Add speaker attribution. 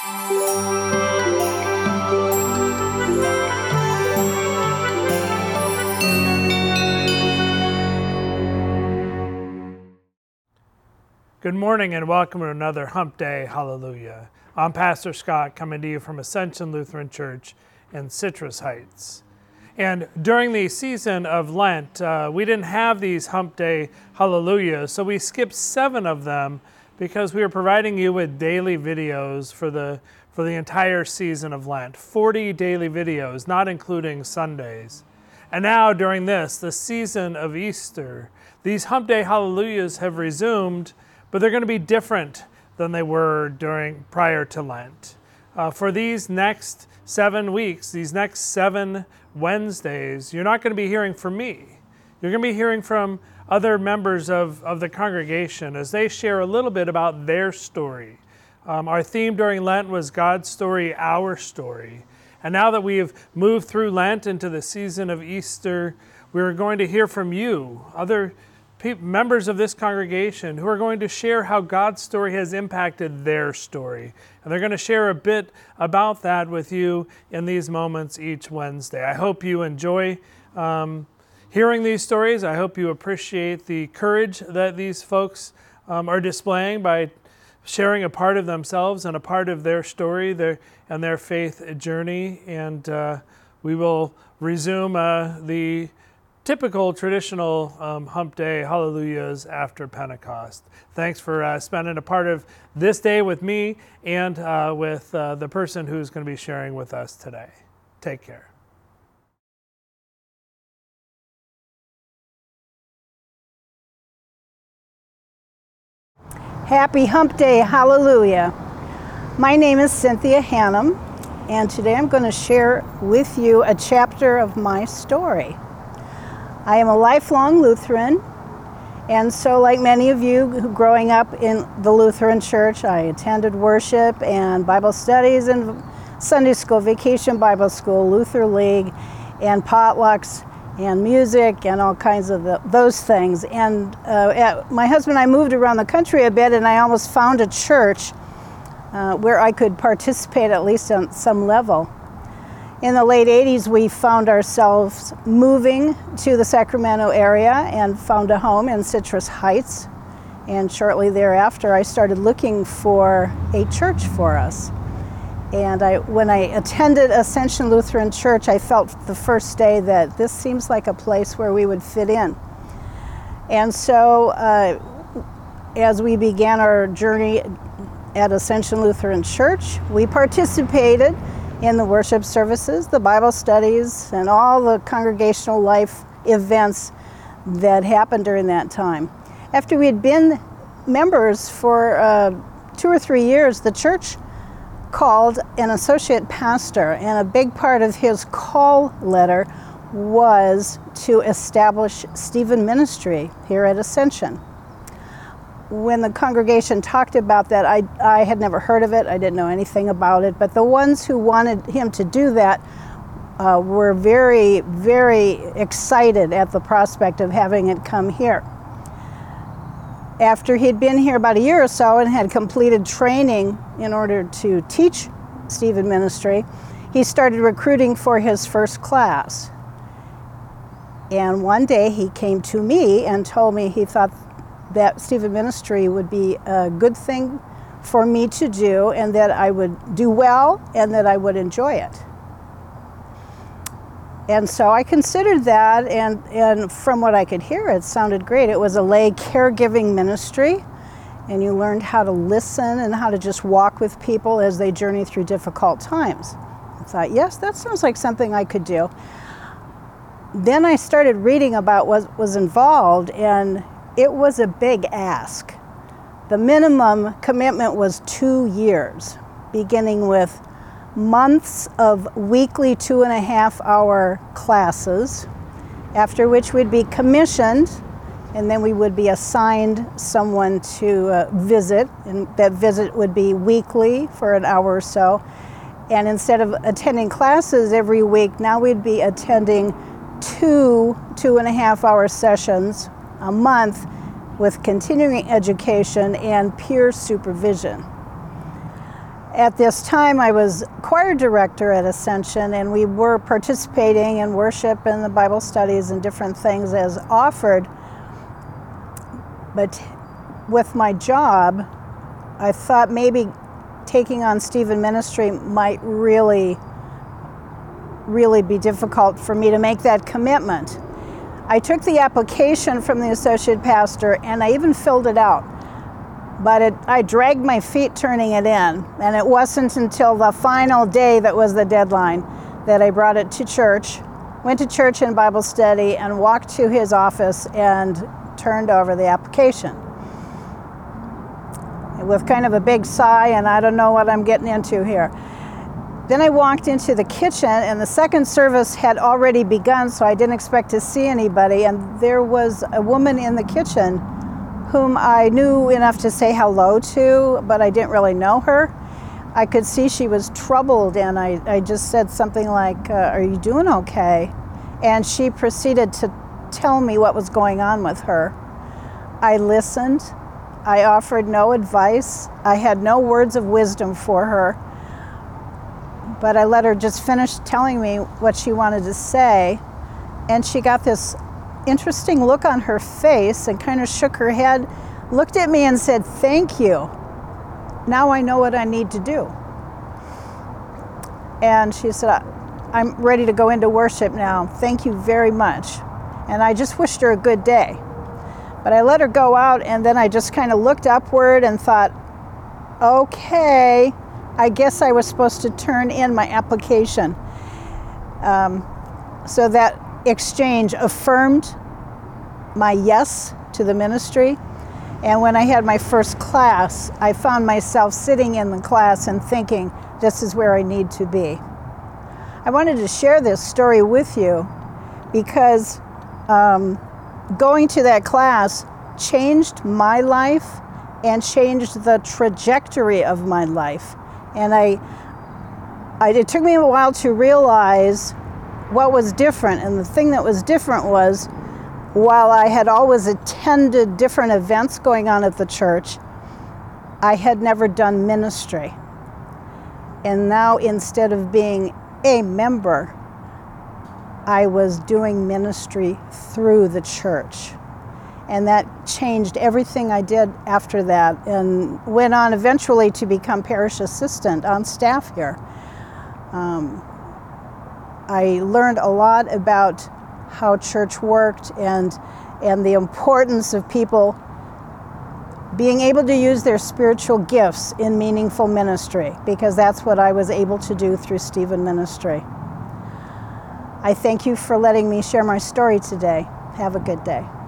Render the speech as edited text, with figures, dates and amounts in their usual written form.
Speaker 1: Good morning and welcome to another Hump Day Hallelujah. I'm Pastor Scott coming to you from Ascension Lutheran Church in Citrus Heights. And during the season of Lent, we didn't have these Hump Day Hallelujahs, so we skipped 7 of them because we are providing you with daily videos for the entire season of Lent. 40 daily videos, not including Sundays. And now during the season of Easter, these Hump Day Hallelujahs have resumed, but they're going to be different than they were prior to Lent. For these next 7 weeks, these next 7 Wednesdays, you're not going to be hearing from me. You're going to be hearing from other members of the congregation as they share a little bit about their story. Our theme during Lent was God's story, our story. And now that we have moved through Lent into the season of Easter, we're going to hear from you, other members of this congregation who are going to share how God's story has impacted their story. And they're going to share a bit about that with you in these moments each Wednesday. I hope you enjoy hearing these stories. I hope you appreciate the courage that these folks are displaying by sharing a part of themselves and a part of their story and their faith journey. And we will resume the typical traditional Hump Day Hallelujahs after Pentecost. Thanks for spending a part of this day with me and with the person who's going to be sharing with us today. Take care.
Speaker 2: Happy Hump Day, hallelujah. My name is Cynthia Hannum, and today I'm going to share with you a chapter of my story. I am a lifelong Lutheran, and so like many of you growing up in the Lutheran Church, I attended worship and Bible studies and Sunday school, vacation Bible school, Luther League, and potlucks, and music, and all kinds of those things. And my husband and I moved around the country a bit, and I almost found a church where I could participate at least on some level. In the late 80s, we found ourselves moving to the Sacramento area and found a home in Citrus Heights. And shortly thereafter, I started looking for a church for us. And when I attended Ascension Lutheran Church, I felt the first day that this seems like a place where we would fit in. And so as we began our journey at Ascension Lutheran Church, we participated in the worship services, the Bible studies, and all the congregational life events that happened during that time. After we had been members for 2 or 3 years, the church called an associate pastor, and a big part of his call letter was to establish Stephen Ministry here at Ascension. When the congregation talked about that, I had never heard of it. I didn't know anything about it. But the ones who wanted him to do that were very, very excited at the prospect of having it come here. After he'd been here about a year or so and had completed training in order to teach Stephen Ministry, he started recruiting for his first class. And one day he came to me and told me he thought that Stephen Ministry would be a good thing for me to do, and that I would do well and that I would enjoy it. And so I considered that, and from what I could hear, it sounded great. It was a lay caregiving ministry, and you learned how to listen and how to just walk with people as they journey through difficult times. I thought, yes, that sounds like something I could do. Then I started reading about what was involved, and it was a big ask. The minimum commitment was 2 years, beginning with months of weekly 2.5-hour classes, after which we'd be commissioned, and then we would be assigned someone to visit, and that visit would be weekly for an hour or so. And instead of attending classes every week, now we'd be attending 2.5-hour sessions a month with continuing education and peer supervision. At this time, I was choir director at Ascension, and we were participating in worship and the Bible studies and different things as offered. But with my job, I thought maybe taking on Stephen Ministry might really be difficult for me to make that commitment. I took the application from the associate pastor and I even filled it out, but I dragged my feet turning it in, and it wasn't until the final day that was the deadline that I brought it to church, went to church and Bible study, and walked to his office and turned over the application. With kind of a big sigh, and I don't know what I'm getting into here. Then I walked into the kitchen, and the second service had already begun, so I didn't expect to see anybody, and there was a woman in the kitchen whom I knew enough to say hello to, but I didn't really know her. I could see she was troubled, and I just said something like, "Are you doing okay?" And she proceeded to tell me what was going on with her. I listened. I offered no advice. I had no words of wisdom for her, but I let her just finish telling me what she wanted to say, and she got this interesting look on her face and kind of shook her head, looked at me and said, "Thank you. Now I know what I need to do." And she said, "I'm ready to go into worship now. Thank you very much." And I just wished her a good day. But I let her go out, and then I just kind of looked upward and thought, okay, I guess I was supposed to turn in my application. So that exchange affirmed my yes to the ministry. And when I had my first class, I found myself sitting in the class and thinking, this is where I need to be. I wanted to share this story with you because going to that class changed my life and changed the trajectory of my life. And it took me a while to realize what was different. And the thing that was different was, while I had always attended different events going on at the church, I had never done ministry. And now, instead of being a member, I was doing ministry through the church. And that changed everything I did after that, and went on eventually to become parish assistant on staff here. I learned a lot about how church worked and the importance of people being able to use their spiritual gifts in meaningful ministry, because that's what I was able to do through Stephen Ministry. I thank you for letting me share my story today. Have a good day.